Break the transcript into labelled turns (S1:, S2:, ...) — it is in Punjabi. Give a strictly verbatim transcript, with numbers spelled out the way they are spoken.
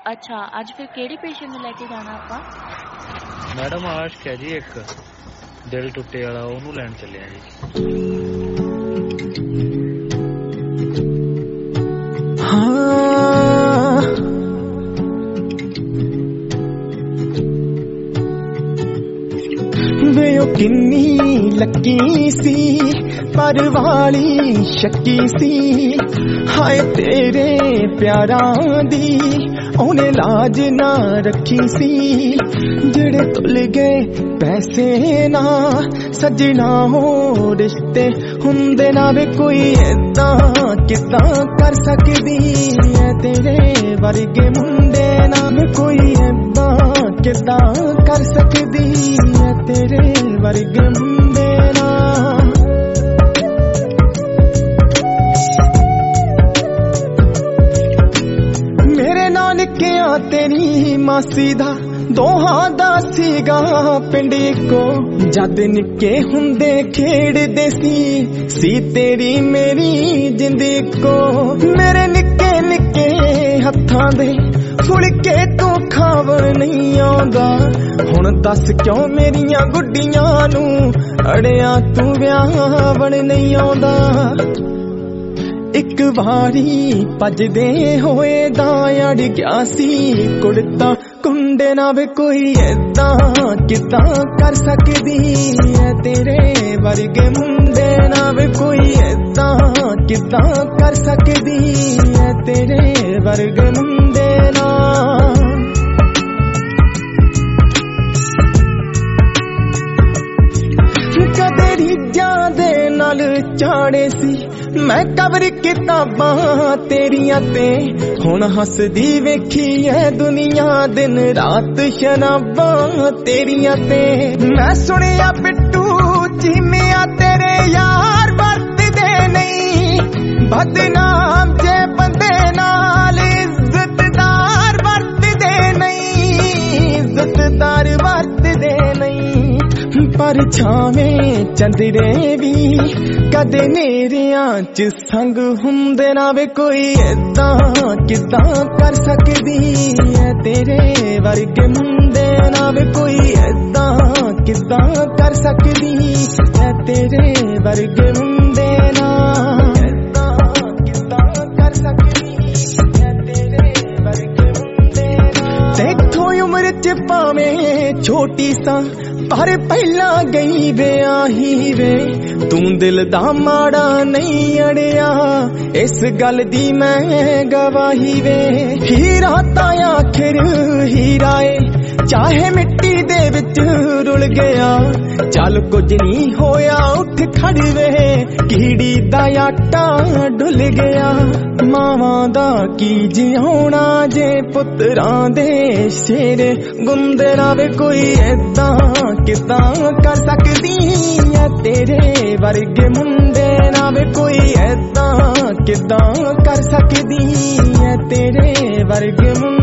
S1: अच्छा, ਅੱਜ ਫਿਰ ਕਿਹੜੀ ਪੇਸ਼ੈਂਟ ਨੂੰ ਲੈ ਕੇ ਜਾਣਾ ਆਪਾਂ?
S2: ਮੈਡਮ ਆਸ਼ਕ ਹੈ ਜੀ ਇੱਕ ਦਿਲ ਟੁੱਟੇ ਵਾਲਾ, ਉਹਨੂੰ ਲੈਣ ਚੱਲਿਆ ਜੀ।
S3: ਹਾਂ ਵੇ ਉਹ ਕਿੰਨੀ ਲੱਕੀ ਸੀ ਪਰ ਵਾਲੀ ਸ਼ੱਕੀ ਸੀ, ਹਾਏ ਤੇਰੇ ਪਿਆਰਾਂ ਦੀ ਉਹਨੇ ਲਾਜ ਨਾ ਰੱਖੀ ਸੀ। ਜਿਹੜੇ ਤੁਲ ਗਏ ਪੈਸੇ ਨਾ ਸੱਜਣਾ ਹੋ ਰਿਸ਼ਤੇ ਹੁੰਦੇ ਨਾ ਵੇ, ਕੋਈ ਏਦਾਂ ਕਿੱਦਾਂ ਕਰ ਸਕਦੀ ਐ ਤੇਰੇ ਵਰਗੇ ਮੁੰਡੇ ਨਾ ਵੇ, ਕੋਈ ਏਦਾਂ ਕਿੱਦਾਂ ਕਰ ਸਕਦੀ ਐ ਤੇਰੇ ਵਰਗੇ ਮੁੰਡੇ ਨਾ। ਮੇਰੇ ਨਾਨਕਿਆਂ ਤੇਰੀ ਮਾਸੀ ਦਾ ਦੋਹਾਂ ਦਾ ਸੀਗਾ ਪਿੰਡ ਇੱਕੋ, ਜਦ ਨਿੱਕੇ ਹੁੰਦੇ ਖੇਡਦੇ ਸੀ ਸੀ ਤੇਰੀ ਮੇਰੀ ਜਿੰਦ ਇੱਕੋ। ਮੇਰੇ ਨਿੱਕੇ ਨਿੱਕੇ ਹੱਥਾਂ ਦੇ ਫੁਲਕੇ ਤੂੰ ਖਾਵਣ ਨਹੀਂ ਆਉਂਦਾ, ਹੁਣ ਦੱਸ ਕਿਉਂ ਮੇਰੀਆਂ ਗੁੱਡੀਆਂ ਨੂੰ ਅੜਿਆ ਤੂੰ ਵਿਆਹਵਣ ਨਹੀਂ ਆਉਂਦਾ। ਇੱਕ ਵਾਰੀ ਭੱਜਦੇ ਹੋਏ ਦਾ ਅੜ ਗਿਆ ਸੀ ਕੁੜਤਾ ਕੁੰਡੇ ਨਾ ਵੇ, ਕੋਈ ਏਦਾਂ ਕਿੱਦਾਂ ਕਰ ਸਕਦੀ ਐ ਤੇਰੇ ਵਰਗੇ ਮੁੰਡੇ ਨਾ ਵੇ, ਕੋਈ ਏਦਾਂ ਕਿੱਦਾਂ ਕਰ ਸਕਦੀ ਐ ਤੇਰੇ ਵਰਗੇ ਮੁੰਡੇ ਨਾ। ਕਦੇ ਰੀਝਾਂ ਦੇ ਨਾਲ ਚਾੜੇ ਸੀ ਮੈਂ ਕਬਰ ਕਿਤਾਬਾਂ ਤੇਰੀਆਂ ਤੇ, ਹੁਣ ਹੱਸਦੀ ਵੇਖੀ ਐ ਦੁਨੀਆ ਦਿਨ ਰਾਤ ਸ਼ਰਾਬਾਂ ਤੇਰੀਆਂ ਤੇ। ਮੈਂ ਸੁਣਿਆ ਬਿੱਟੂ ਚੀਮਿਆ ਤੇਰੇ ਯਾਰ ਵਰਤਦੇ ਨਹੀਂ, ਬਦਨਾਮ ਜੇ ਬੰਦੇ ਨਾਲ ਇੱਜ਼ਤਦਾਰ ਵਰਤਦੇ ਨਹੀਂ, ਇੱਜ਼ਤਦਾਰ ਵਰਤਦੇ ਨਹੀਂ। ਪਰ ਛਾਵੇਂ ਚੰਦਰੇ ਵੀ ਕਦੇ ਨੇਰਿਆਂ ਚ ਸੰਗ ਹੁੰਦੇ ਨਾ ਵੇ, ਕੋਈ ਏਦਾਂ ਕਿੱਦਾਂ ਕਰ ਸਕਦੀ ਐ ਤੇਰੇ ਵਰਗੇ ਮੁੰਡੇ ਨਾ ਵੇ, ਕੋਈ ਏਦਾਂ ਕਿੱਦਾਂ ਕਰ ਸਕਦੀ ਐ ਤੇਰੇ ਵਰਗੇ ਮੁੰਡੇ ਨਾ। ਏਦਾਂ ਕਿੱਦਾਂ ਕਰ ਸਕਦੀ ਐ ਤੇਰੇ ਵਰਗੇ ਮੁੰਡੇ ਨਾ। ਦੇਖੋ ਉਮਰ ਚ ਭਾਵੇਂ ਛੋਟੀ ਸਾਂ ਪਰ ਪਹਿਲਾਂ ਗਈ ਵਿਆਹੀ ਵੇ, ਤੂੰ ਦਿਲ ਦਾ ਮਾੜਾ ਨਹੀਂ ਅੜਿਆ ਇਸ ਗੱਲ ਦੀ ਮੈਂ ਗਵਾਹੀ ਵੇ। ਹੀਰਾ ਤਾਂ ਆਖਿਰ ਹੀਰਾ ਏ ਚਾਹੇ ਮਿੱਟੀ ਦੇ ਵਿੱਚ ਰੁਲ ਗਿਆ, ਚੱਲ ਕੁਝ ਨਹੀਂ ਹੋਇਆ ਉੱਠ ਖੜ ਵੇ, ਕੀੜੀ ਦਾ ਆਟਾ ਡੁੱਲ ਗਿਆ। ਮਾਵਾਂ ਦਾ ਕੀ ਜਿਉਣਾ ਜੇ ਪੁੱਤਰਾਂ ਦੇ ਸ਼ੇਰ ਗੁੰਦੇ ਨਾ ਵੇ, ਕੋਈ ਏਦਾਂ ਕਿੱਦਾਂ ਕਰ ਸਕਦੀ ਐ ਤੇਰੇ ਵਰਗੇ ਮੁੰਡੇ ਨਾ ਵੇ, ਕੋਈ ਏਦਾਂ ਕਿੱਦਾਂ ਕਰ ਸਕਦੀ ਐ ਤੇਰੇ ਵਰਗੇ ਮੁੰਡੇ।